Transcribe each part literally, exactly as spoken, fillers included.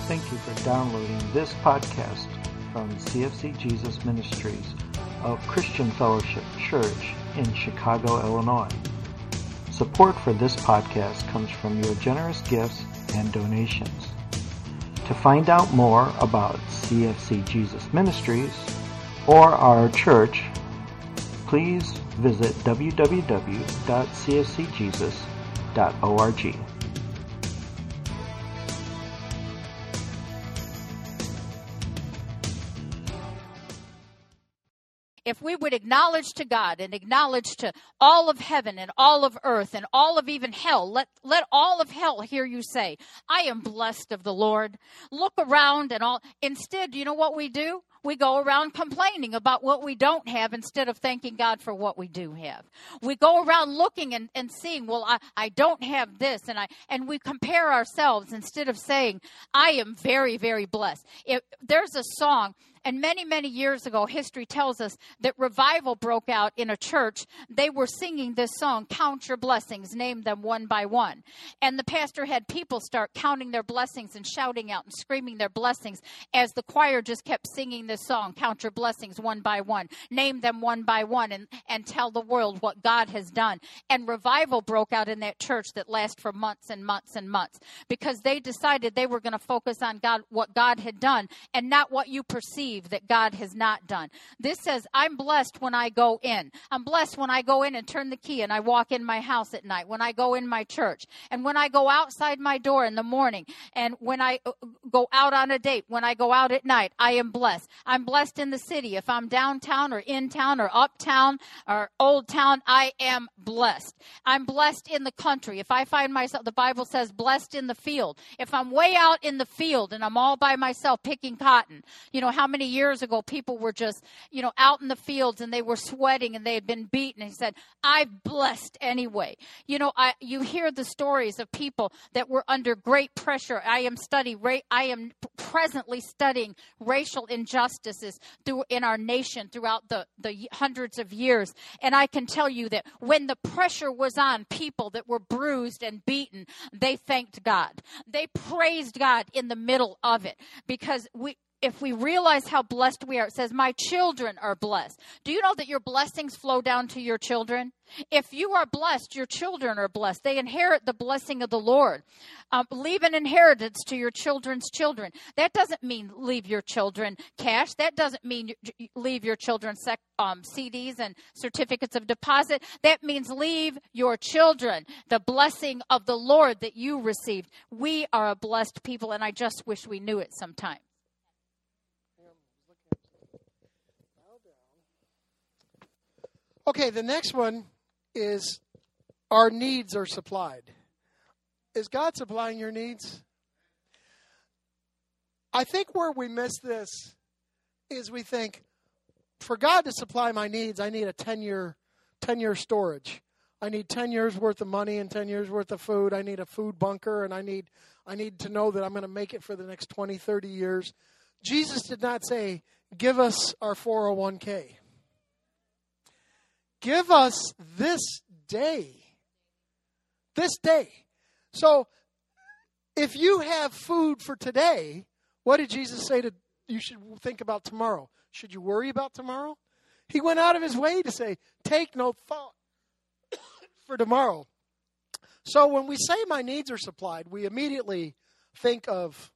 Thank you for downloading this podcast from C F C Jesus Ministries of Christian Fellowship Church in Chicago, Illinois. Support for this podcast comes from your generous gifts and donations. To find out more about C F C Jesus Ministries or our church, please visit w w w dot c f c jesus dot org. If we would acknowledge to God and acknowledge to all of heaven and all of earth and all of even hell, let, let all of hell hear you say, I am blessed of the Lord. Look around and all. Instead, you know what we do? We go around complaining about what we don't have instead of thanking God for what we do have. We go around looking and, and seeing, well, I, I don't have this. And I and we compare ourselves instead of saying, I am very, very blessed. If, there's a song. And many, many years ago, history tells us that revival broke out in a church. They were singing this song, Count Your Blessings, name them one by one. And the pastor had people start counting their blessings and shouting out and screaming their blessings as the choir just kept singing this song, Count Your Blessings one by one, name them one by one, and, and tell the world what God has done. And revival broke out in that church that lasted for months and months and months because they decided they were going to focus on God, what God had done, and not what you perceive that God has not done. This says, I'm blessed when I go in. I'm blessed when I go in and turn the key and I walk in my house at night, when I go in my church, and when I go outside my door in the morning, and when I go out on a date, when I go out at night, I am blessed. I'm blessed in the city. If I'm downtown or in town or uptown or old town, I am blessed. I'm blessed in the country. If I find myself, the Bible says, blessed in the field. If I'm way out in the field and I'm all by myself picking cotton, you know, how many years ago people were just, you know, out in the fields and they were sweating and they had been beaten. And he said, I'm blessed anyway. You know, I, you hear the stories of people that were under great pressure. I am studying, I am presently studying racial injustices through in our nation throughout the, the hundreds of years. And I can tell you that when the pressure was on people that were bruised and beaten, they thanked God. They praised God in the middle of it because we, if we realize how blessed we are, it says, my children are blessed. Do you know that your blessings flow down to your children? If you are blessed, your children are blessed. They inherit the blessing of the Lord. Um, leave an inheritance to your children's children. That doesn't mean leave your children cash. That doesn't mean leave your children sec, um, C Ds and certificates of deposit. That means leave your children the blessing of the Lord that you received. We are a blessed people, and I just wish we knew it sometime. Okay, the next one is our needs are supplied. Is God supplying your needs? I think where we miss this is we think, for God to supply my needs, I need a ten-year ten-year storage. I need ten years worth of money and ten years worth of food. I need a food bunker, and I need I need to know that I'm going to make it for the next twenty, thirty years. Jesus did not say, give us our four oh one k. Give us this day. This day. So, if you have food for today, what did Jesus say to you should think about tomorrow? Should you worry about tomorrow? He went out of his way to say, take no thought for tomorrow. So, when we say my needs are supplied, we immediately think of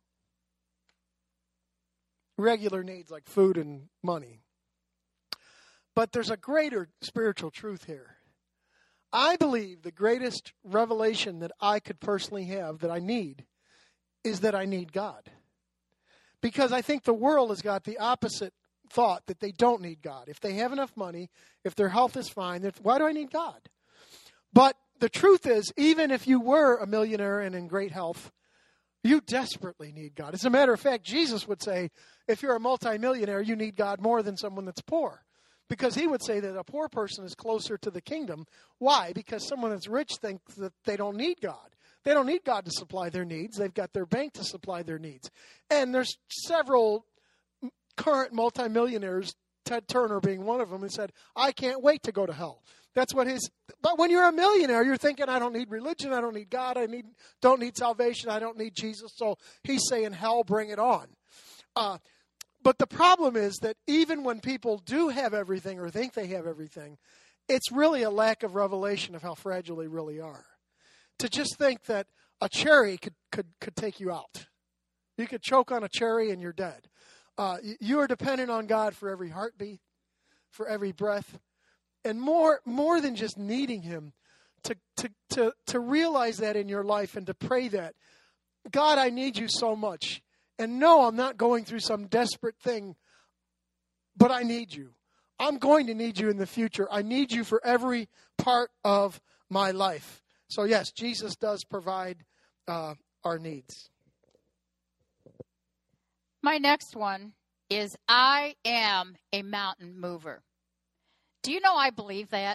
regular needs like food and money. But there's a greater spiritual truth here. I believe the greatest revelation that I could personally have that I need is that I need God. Because I think the world has got the opposite thought that they don't need God. If they have enough money, if their health is fine, why do I need God? But the truth is, even if you were a millionaire and in great health, you desperately need God. As a matter of fact, Jesus would say, if you're a multimillionaire, you need God more than someone that's poor. Because he would say that a poor person is closer to the kingdom. Why? Because someone that's rich thinks that they don't need God. They don't need God to supply their needs. They've got their bank to supply their needs. And there's several current multimillionaires, Ted Turner being one of them, who said, I can't wait to go to hell. That's what his, but when you're a millionaire, you're thinking, I don't need religion, I don't need God, I need don't need salvation, I don't need Jesus. So he's saying, hell, bring it on. Uh, but the problem is that even when people do have everything or think they have everything, it's really a lack of revelation of how fragile they really are. To just think that a cherry could, could, could take you out. You could choke on a cherry and you're dead. Uh, you are dependent on God for every heartbeat, for every breath. And more more than just needing him, to, to, to, to realize that in your life and to pray that, God, I need you so much. And no, I'm not going through some desperate thing, but I need you. I'm going to need you in the future. I need you for every part of my life. So yes, Jesus does provide uh, our needs. My next one is, I am a mountain mover. Do you know I believe that?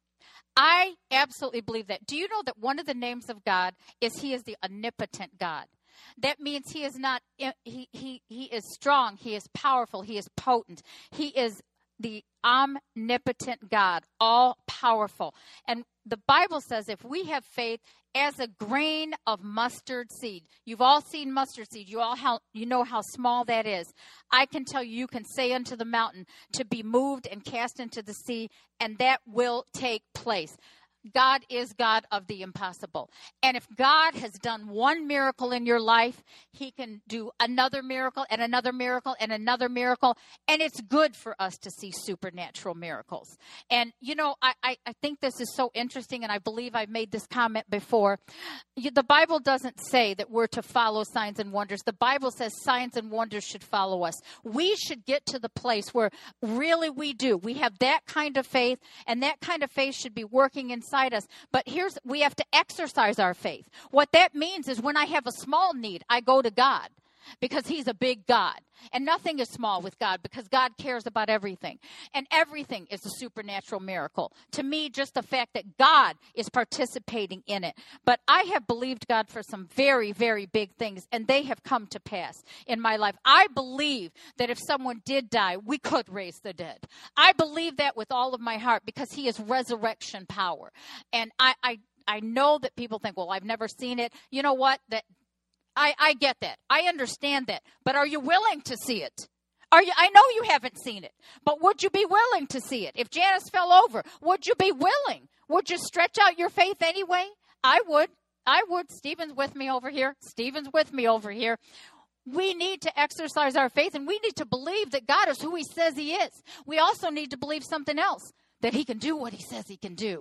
I absolutely believe that. Do you know that one of the names of God is he is the omnipotent God? That means he is not, he, he, he is strong, he is powerful, he is potent. He is the omnipotent God, all powerful. And the Bible says if we have faith as a grain of mustard seed, you've all seen mustard seed, you all how, you know how small that is. I can tell you, you can say unto the mountain to be moved and cast into the sea, and that will take place. God is God of the impossible. And if God has done one miracle in your life, he can do another miracle and another miracle and another miracle. And it's good for us to see supernatural miracles. And, you know, I, I, I think this is so interesting, and I believe I've made this comment before. You, the Bible doesn't say that we're to follow signs and wonders. The Bible says signs and wonders should follow us. We should get to the place where really we do. We have that kind of faith, and that kind of faith should be working inside us. But here's, we have to exercise our faith. What that means is when I have a small need, I go to God because he's a big God. And nothing is small with God because God cares about everything. And everything is a supernatural miracle. To me, just the fact that God is participating in it. But I have believed God for some very, very big things, and they have come to pass in my life. I believe that if someone did die, we could raise the dead. I believe that with all of my heart because he is resurrection power. And I, I, I know that people think, well, I've never seen it. You know what? That I, I get that. I understand that. But are you willing to see it? Are you? I know you haven't seen it, but would you be willing to see it? If Janice fell over, would you be willing? Would you stretch out your faith anyway? I would. I would. Stephen's with me over here. Stephen's with me over here. We need to exercise our faith, and we need to believe that God is who he says he is. We also need to believe something else, that he can do what he says he can do.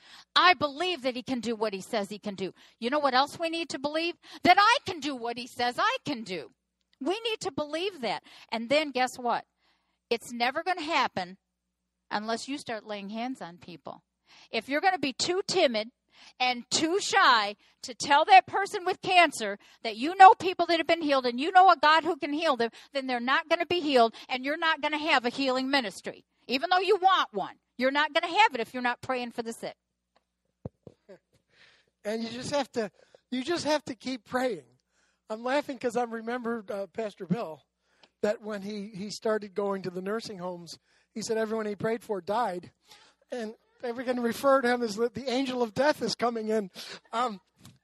I believe that he can do what he says he can do. You know what else we need to believe? That I can do what he says I can do. We need to believe that. And then guess what? It's never going to happen unless you start laying hands on people. If you're going to be too timid and too shy to tell that person with cancer that you know people that have been healed and you know a God who can heal them, then they're not going to be healed, and you're not going to have a healing ministry. Even though you want one, you're not going to have it if you're not praying for the sick. And you just have to, you just have to keep praying. I'm laughing because I remembered uh, Pastor Bill, that when he, he started going to the nursing homes, he said everyone he prayed for died, and everyone referred to him as the, the angel of death is coming in. Um,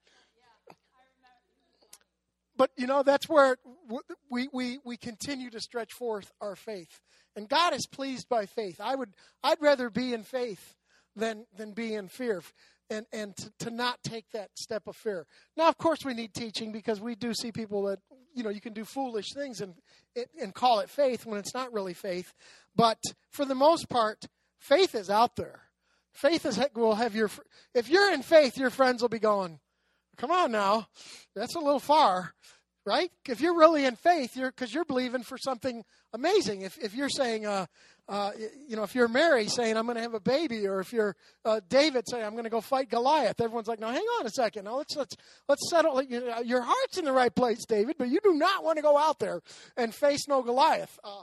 but you know that's where we we we continue to stretch forth our faith, and God is pleased by faith. I would I'd rather be in faith than than be in fear. And and to, to not take that step of fear. Now, of course, we need teaching because we do see people that, you know, you can do foolish things and and call it faith when it's not really faith. But for the most part, faith is out there. Faith is will have your, if you're in faith, your friends will be going, come on now, that's a little far, right? If you're really in faith, you're because you're believing for something amazing. If if you're saying, uh, uh, you know, if you're Mary saying, I'm going to have a baby, or if you're uh, David saying, I'm going to go fight Goliath, everyone's like, now hang on a second. Now let's let's let's settle. You know, your heart's in the right place, David, but you do not want to go out there and face no Goliath. Uh,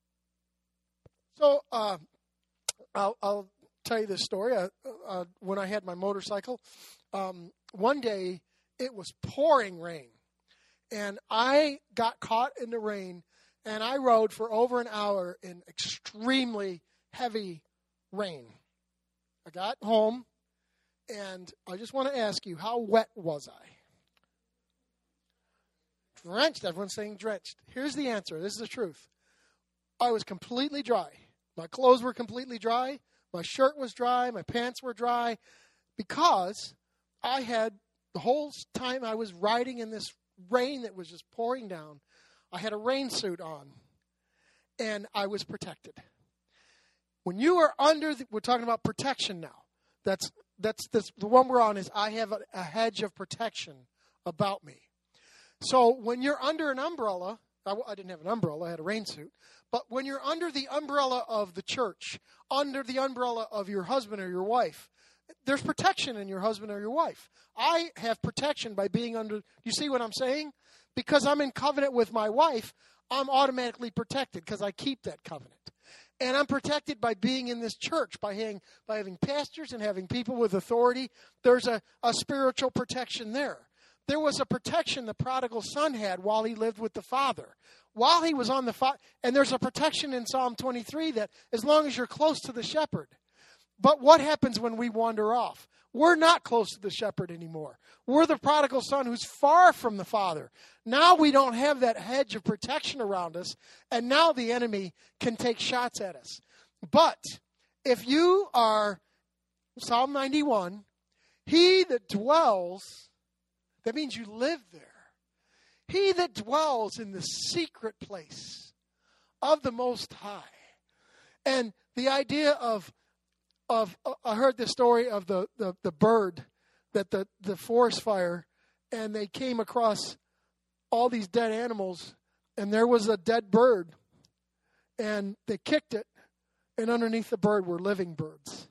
so uh, I'll, I'll tell you this story. Uh, uh, when I had my motorcycle, um, one day it was pouring rain, and I got caught in the rain. And I rode for over an hour in extremely heavy rain. I got home, and I just want to ask you, how wet was I? Drenched. Everyone's saying drenched. Here's the answer. This is the truth. I was completely dry. My clothes were completely dry. My shirt was dry. My pants were dry because I had, the whole time I was riding in this rain that was just pouring down, I had a rain suit on, and I was protected. When you are under, the, we're talking about protection now. That's that's this, the one we're on is I have a, a hedge of protection about me. So when you're under an umbrella, I, I didn't have an umbrella, I had a rain suit, but when you're under the umbrella of the church, under the umbrella of your husband or your wife, there's protection in your husband or your wife. I have protection by being under, do you see what I'm saying? Because I'm in covenant with my wife, I'm automatically protected because I keep that covenant. And I'm protected by being in this church, by having, by having pastors and having people with authority. There's a, a spiritual protection there. There was a protection the prodigal son had while he lived with the father. While he was on the father, and there's a protection in Psalm twenty-three that as long as you're close to the shepherd. But what happens when we wander off? We're not close to the shepherd anymore. We're the prodigal son who's far from the father. Now we don't have that hedge of protection around us, and now the enemy can take shots at us. But if you are, Psalm ninety-one, he that dwells, that means you live there. He that dwells in the secret place of the Most High. And the idea of Of, uh, I heard the story of the, the, the bird that the, the forest fire, and they came across all these dead animals, and there was a dead bird, and they kicked it, and underneath the bird were living birds.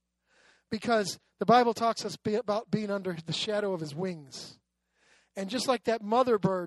Because the Bible talks us be about being under the shadow of his wings. And just like that mother bird,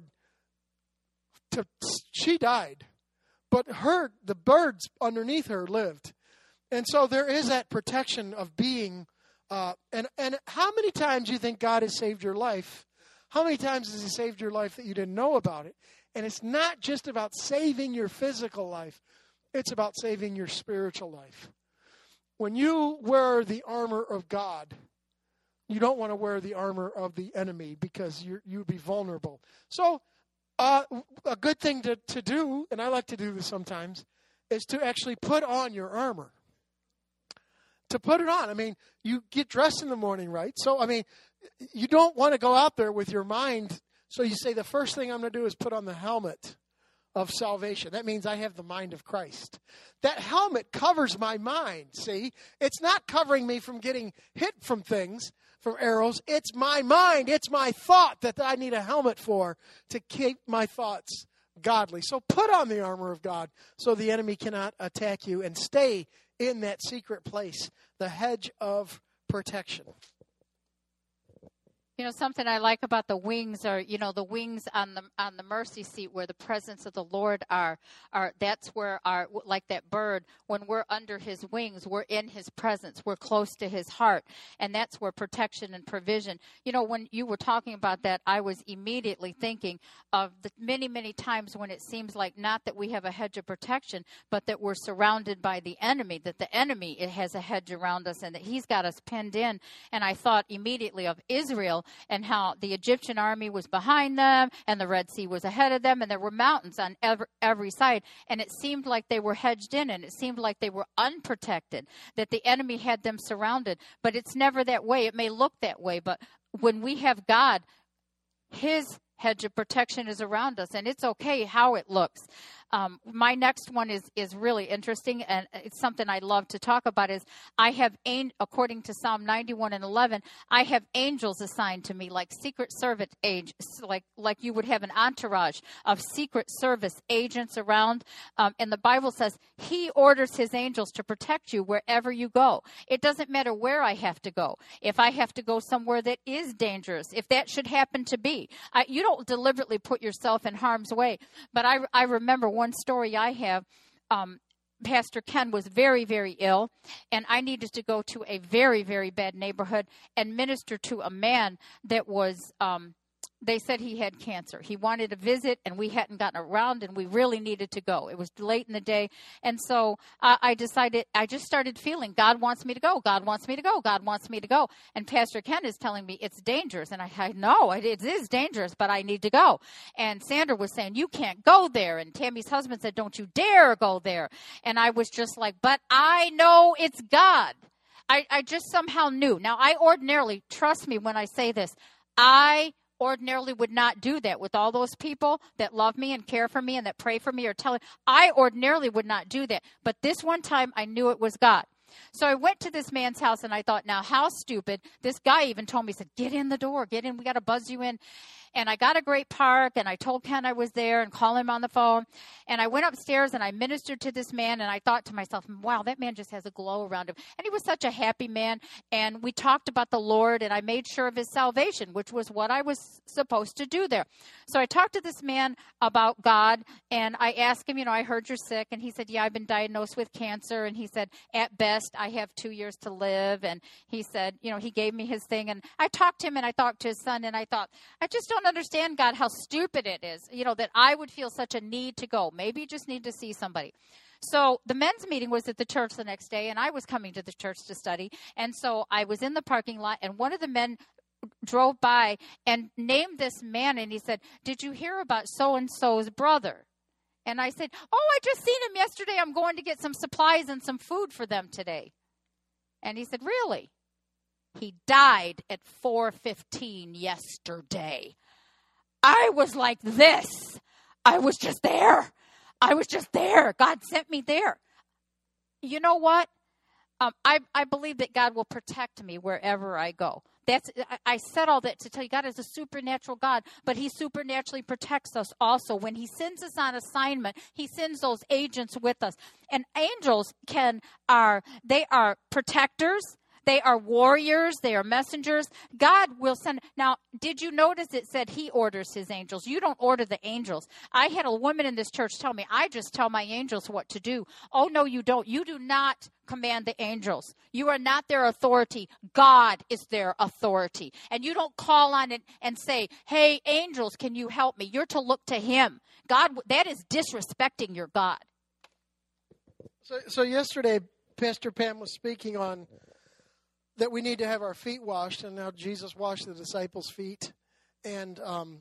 to, she died, but her the birds underneath her lived. And so there is that protection of being, uh, and, and how many times do you think God has saved your life? How many times has he saved your life that you didn't know about it? And it's not just about saving your physical life. It's about saving your spiritual life. When you wear the armor of God, you don't want to wear the armor of the enemy because you're, you'd be vulnerable. So uh, a good thing to, to do, and I like to do this sometimes, is to actually put on your armor. To put it on. I mean, you get dressed in the morning, right? So, I mean, you don't want to go out there with your mind. So you say, the first thing I'm going to do is put on the helmet of salvation. That means I have the mind of Christ. That helmet covers my mind, see? It's not covering me from getting hit from things, from arrows. It's my mind. It's my thought that I need a helmet for to keep my thoughts godly. So put on the armor of God so the enemy cannot attack you, and stay in that secret place, the hedge of protection. You know, something I like about the wings are, you know, the wings on the on the mercy seat where the presence of the Lord are, are that's where our, like that bird, when we're under his wings, we're in his presence, we're close to his heart, and that's where protection and provision. You know, when you were talking about that, I was immediately thinking of the many, many times when it seems like not that we have a hedge of protection, but that we're surrounded by the enemy, that the enemy it has a hedge around us and that he's got us pinned in. And I thought immediately of Israel, and how the Egyptian army was behind them, and the Red Sea was ahead of them, and there were mountains on every, every side, and it seemed like they were hedged in, and it seemed like they were unprotected, that the enemy had them surrounded. But it's never that way. It may look that way, but when we have God, his hedge of protection is around us, and it's okay how it looks. Um, my next one is, is really interesting, and it's something I love to talk about, is I have, according to Psalm ninety-one and eleven, I have angels assigned to me, like secret servant age, like, like you would have an entourage of secret service agents around. Um, and the Bible says he orders his angels to protect you wherever you go. It doesn't matter where I have to go. If I have to go somewhere that is dangerous, if that should happen to be, I, you don't deliberately put yourself in harm's way. But I, I remember one story I have, um, Pastor Ken was very, very ill, and I needed to go to a very, very bad neighborhood and minister to a man that was um, they said he had cancer. He wanted to visit, and we hadn't gotten around, and we really needed to go. It was late in the day. And so uh, I decided, I just started feeling, God wants me to go. God wants me to go. God wants me to go. And Pastor Ken is telling me it's dangerous. And I, I know it, it is dangerous, but I need to go. And Sandra was saying, you can't go there. And Tammy's husband said, don't you dare go there. And I was just like, but I know it's God. I, I just somehow knew. Now, I ordinarily, trust me when I say this, I ordinarily would not do that with all those people that love me and care for me and that pray for me or tell me. I ordinarily would not do that. But this one time I knew it was God. So I went to this man's house and I thought, now how stupid. This guy even told me, he said, get in the door, get in. We got to buzz you in. And I got a great park, and I told Ken I was there and called him on the phone. And I went upstairs, and I ministered to this man, and I thought to myself, wow, that man just has a glow around him. And he was such a happy man. And we talked about the Lord, and I made sure of his salvation, which was what I was supposed to do there. So I talked to this man about God, and I asked him, you know, I heard you're sick. And he said, yeah, I've been diagnosed with cancer. And he said, at best, I have two years to live. And he said, you know, he gave me his thing. And I talked to him, and I talked to his son, and I thought, I just don't understand, God, how stupid it is, you know, that I would feel such a need to go. Maybe you just need to see somebody. So the men's meeting was at the church the next day, and I was coming to the church to study. And so I was in the parking lot, and one of the men drove by and named this man, and he said, did you hear about so-and-so's brother? And I said, oh, I just seen him yesterday. I'm going to get some supplies and some food for them today. And he said, really? He died at four fifteen yesterday. I was like this. I was just there. I was just there. God sent me there. You know what? Um, I, I believe that God will protect me wherever I go. That's I, I said all that to tell you God is a supernatural God, but he supernaturally protects us also. When he sends us on assignment, he sends those agents with us. And angels can are they are protectors. They are warriors. They are messengers. God will send. Now, did you notice it said he orders his angels? You don't order the angels. I had a woman in this church tell me, I just tell my angels what to do. Oh, no, you don't. You do not command the angels. You are not their authority. God is their authority. And you don't call on it and say, hey, angels, can you help me? You're to look to him. God, that is disrespecting your God. So, so yesterday, Pastor Pam was speaking on that we need to have our feet washed, and now Jesus washed the disciples' feet. And um,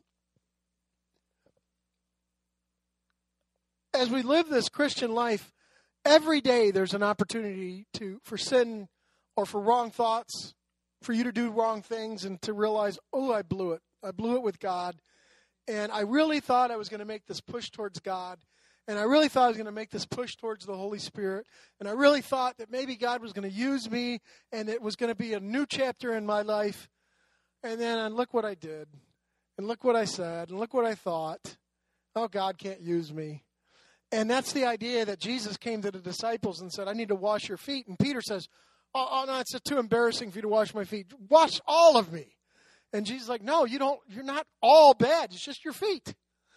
as we live this Christian life, every day there's an opportunity to for sin or for wrong thoughts, for you to do wrong things and to realize, oh, I blew it. I blew it with God. And I really thought I was going to make this push towards God. And I really thought I was going to make this push towards the Holy Spirit. And I really thought that maybe God was going to use me and it was going to be a new chapter in my life. And then and look what I did. And look what I said. And look what I thought. Oh, God can't use me. And that's the idea that Jesus came to the disciples and said, I need to wash your feet. And Peter says, oh, oh no, it's too embarrassing for you to wash my feet. Wash all of me. And Jesus is like, no, you don't, you're not all bad. It's just your feet.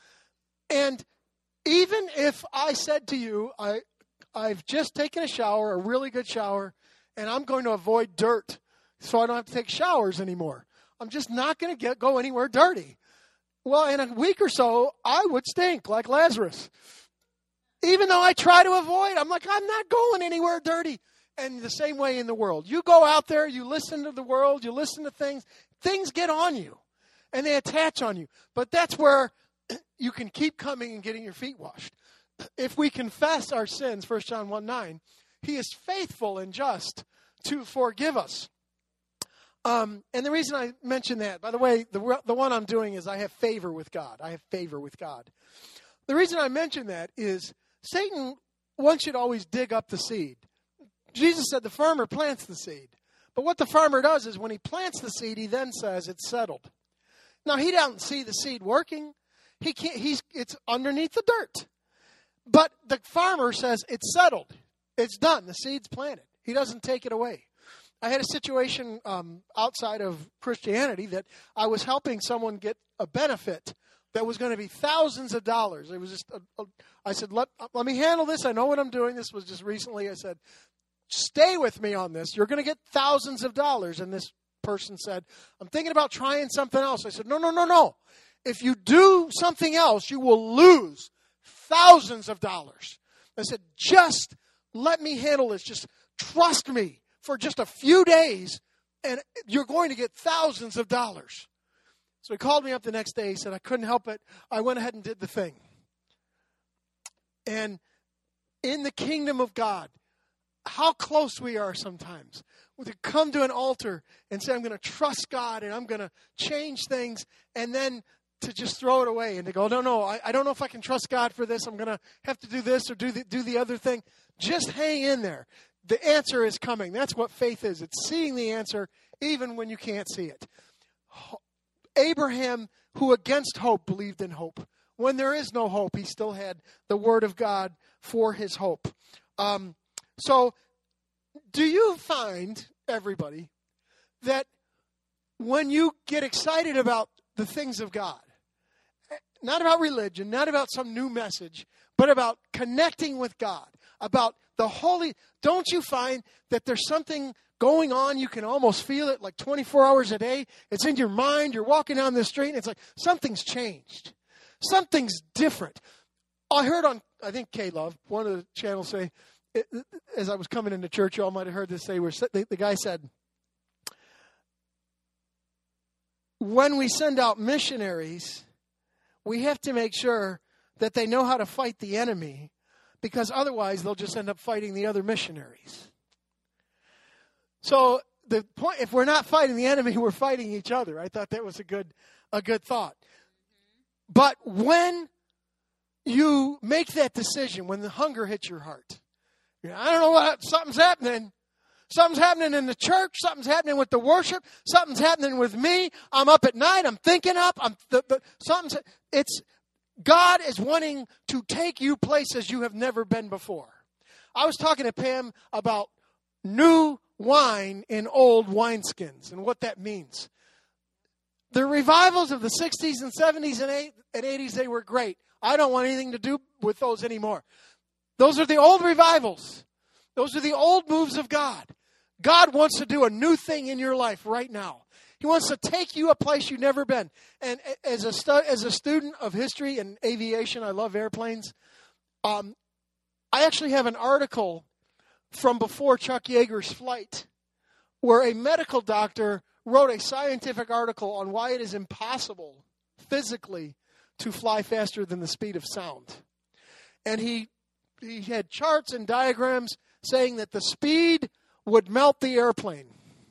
And even if I said to you, I, I've just taken a shower, a really good shower, and I'm going to avoid dirt so I don't have to take showers anymore. I'm just not going to get go anywhere dirty. Well, in a week or so, I would stink like Lazarus. Even though I try to avoid, I'm like, I'm not going anywhere dirty. And the same way in the world. You go out there, you listen to the world, you listen to things, things get on you, and they attach on you. But that's where you can keep coming and getting your feet washed. If we confess our sins, First John one nine, he is faithful and just to forgive us. Um, and the reason I mention that, by the way, the, the one I'm doing is I have favor with God. I have favor with God. The reason I mention that is Satan wants you to always dig up the seed. Jesus said the farmer plants the seed. But what the farmer does is when he plants the seed, he then says it's settled. Now, he doesn't see the seed working. He can't, he's, it's underneath the dirt. But the farmer says it's settled. It's done. The seed's planted. He doesn't take it away. I had a situation um, outside of Christianity that I was helping someone get a benefit that was going to be thousands of dollars. It was just, a, a, I said, let, let me handle this. I know what I'm doing. This was just recently. I said, stay with me on this. You're going to get thousands of dollars. And this person said, I'm thinking about trying something else. I said, no, no, no, no. If you do something else, you will lose thousands of dollars. I said, just let me handle this. Just trust me for just a few days, and you're going to get thousands of dollars. So he called me up the next day. He said, I couldn't help it. I went ahead and did the thing. And in the kingdom of God, how close we are sometimes. We come to an altar and say, I'm going to trust God and I'm going to change things, and then to just throw it away and to go, no, no, I, I don't know if I can trust God for this. I'm going to have to do this or do the, do the other thing. Just hang in there. The answer is coming. That's what faith is. It's seeing the answer even when you can't see it. Abraham, who against hope believed in hope. When there is no hope, he still had the word of God for his hope. Um, so do you find, everybody, that when you get excited about the things of God, not about religion, not about some new message, but about connecting with God, about the holy, don't you find that there's something going on? You can almost feel it like twenty-four hours a day. It's in your mind. You're walking down the street and it's like something's changed. Something's different. I heard on, I think K-Love, one of the channels say, it, as I was coming into church, you all might have heard this say, where the, the guy said, when we send out missionaries, we have to make sure that they know how to fight the enemy, because otherwise they'll just end up fighting the other missionaries. So the point, if we're not fighting the enemy, we're fighting each other. I thought that was a good, a good thought. But when you make that decision, when the hunger hits your heart, you know, I don't know what, something's happening. Something's happening in the church. Something's happening with the worship. Something's happening with me. I'm up at night. I'm thinking up. I'm the, the, something's. It's God is wanting to take you places you have never been before. I was talking to Pam about new wine in old wineskins and what that means. The revivals of the sixties and seventies and eighties, they were great. I don't want anything to do with those anymore. Those are the old revivals. Those are the old moves of God. God wants to do a new thing in your life right now. He wants to take you a place you've never been. And as a stu- as a student of history and aviation, I love airplanes. Um, I actually have an article from before Chuck Yeager's flight where a medical doctor wrote a scientific article on why it is impossible physically to fly faster than the speed of sound. And he he had charts and diagrams saying that the speed would melt the airplane.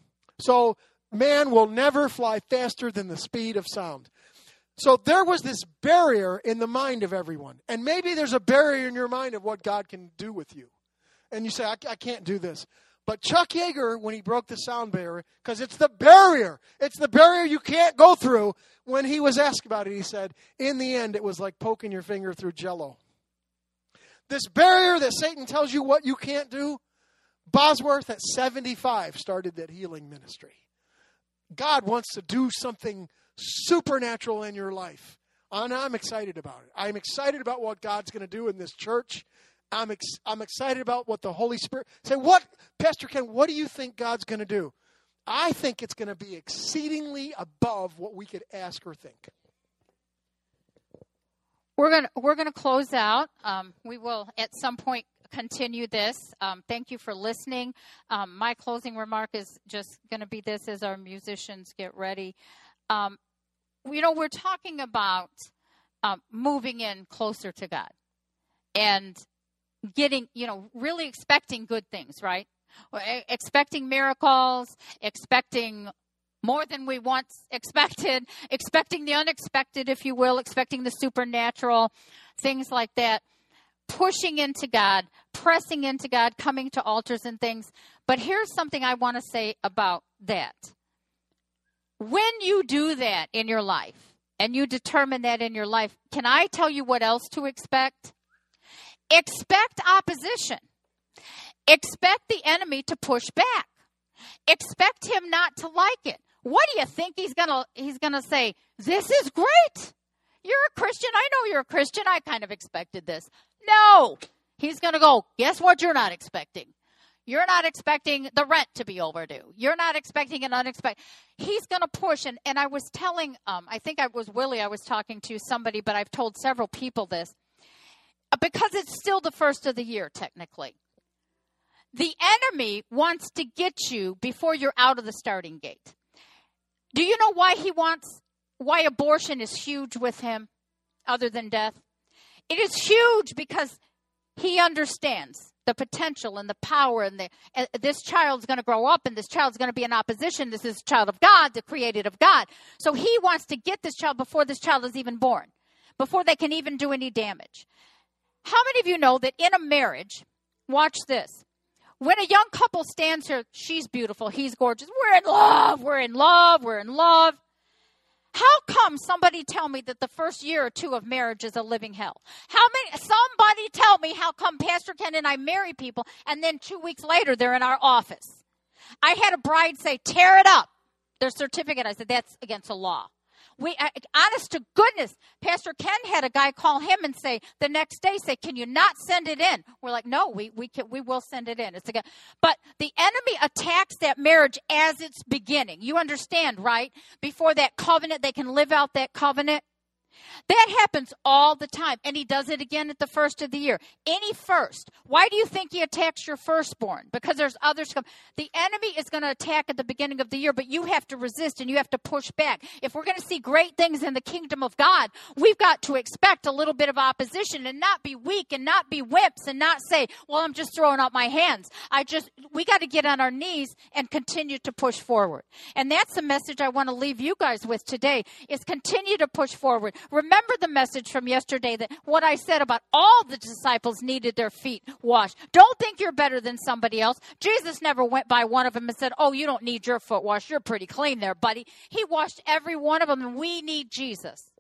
So man will never fly faster than the speed of sound. So there was this barrier in the mind of everyone. And maybe there's a barrier in your mind of what God can do with you. And you say, I, I can't do this. But Chuck Yeager, when he broke the sound barrier, because it's the barrier, it's the barrier you can't go through. When he was asked about it, he said, in the end, it was like poking your finger through Jell-O. This barrier that Satan tells you what you can't do, Bosworth at seventy-five started that healing ministry. God wants to do something supernatural in your life. And I'm excited about it. I'm excited about what God's going to do in this church. I'm ex- I'm excited about what the Holy Spirit... Say, what, Pastor Ken, what do you think God's going to do? I think it's going to be exceedingly above what we could ask or think. We're going to we're going to close out. Um, we will at some point continue this. Um, thank you for listening. Um, my closing remark is just going to be this as our musicians get ready. Um, you know, we're talking about um, moving in closer to God and getting, you know, really expecting good things, right? Expecting miracles, expecting more than we once expected, expecting the unexpected, if you will, expecting the supernatural, things like that. Pushing into God, pressing into God, coming to altars and things. But here's something I want to say about that. When you do that in your life, and you determine that in your life, can I tell you what else to expect? Expect opposition. Expect the enemy to push back. Expect him not to like it. What do you think he's gonna he's gonna say? This is great. You're a Christian. I know you're a Christian. I kind of expected this. No. He's gonna go, guess what you're not expecting? You're not expecting the rent to be overdue. You're not expecting an unexpected. He's going to push. And, and I was telling, um, I think I was Willie, I was talking to somebody, but I've told several people this. Because it's still the first of the year, technically. The enemy wants to get you before you're out of the starting gate. Do you know why he wants, why abortion is huge with him, other than death? It is huge because he understands the potential and the power, and the and this child's going to grow up, and this child's going to be in opposition. This is a child of God, the created of God. So he wants to get this child before this child is even born, before they can even do any damage. How many of you know that in a marriage, watch this, when a young couple stands here, she's beautiful, he's gorgeous, we're in love, we're in love, we're in love. How come somebody tell me that the first year or two of marriage is a living hell? How many, somebody tell me how come Pastor Ken and I marry people and then two weeks later they're in our office? I had a bride say, tear it up, their certificate. I said, that's against the law. We, uh, honest to goodness, Pastor Ken had a guy call him and say the next day, say, can you not send it in? We're like, no, we we can, we will send it in. It's again, but the enemy attacks that marriage as it's beginning. You understand, right? Before that covenant, they can live out that covenant. That happens all the time, and he does it again at the first of the year. Any first. Why do you think he attacks your firstborn? Because there's others come. The enemy is going to attack at the beginning of the year, but you have to resist and you have to push back. If we're going to see great things in the kingdom of God, we've got to expect a little bit of opposition and not be weak and not be wimps and not say, well, I'm just throwing out my hands. I just, we got to get on our knees and continue to push forward. And that's the message I want to leave you guys with today, is continue to push forward. Remember the message from yesterday, that what I said about all the disciples needed their feet washed. Don't think you're better than somebody else. Jesus never went by one of them and said, oh, you don't need your foot washed. You're pretty clean there, buddy. He washed every one of them, and we need Jesus.